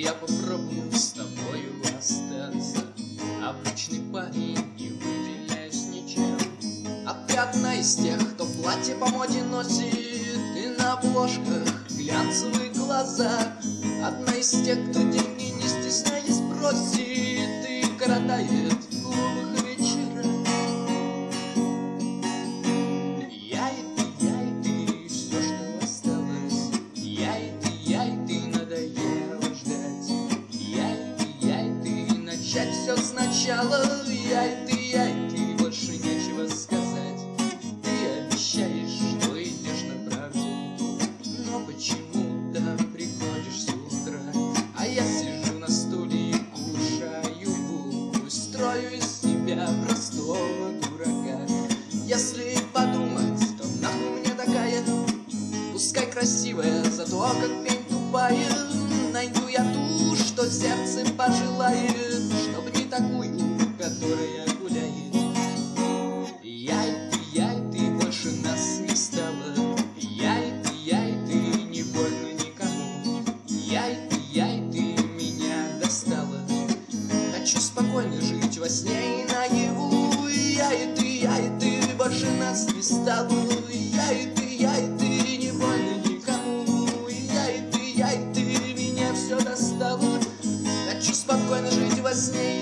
я попробую с тобою остаться. Обычный парень, не выделяюсь ничем. Опять одна из тех, кто платье по моде носит и на обложках глянцевые глаза. Одна из тех, кто деньги не стесняясь просит и коротает в клубах вечера. Я и ты, все, что осталось. Я и ты, надоело ждать. Я и ты, начать все сначала. Я и ты, больше нечего сказать. Ты обещаешь, что идешь на прогулку, но почему-то приходишь с утра. А я сижу на стуле и кушаю булку, строю из себя простого дурака. Если подумать, то нахуй мне такая, пускай красивая, зато как пень тупая. Найду я ту, что сердце пожелает, чтоб не такую, которая гуляет. Я и ты, больше нас не стало. Я и ты, не больно никому. Я и ты, меня достала. Хочу спокойно жить во сне и наяву. Я и ты, больше нас не стало. Я и ты, не больно никому. Я и ты, меня все достало. Хочу спокойно жить во сне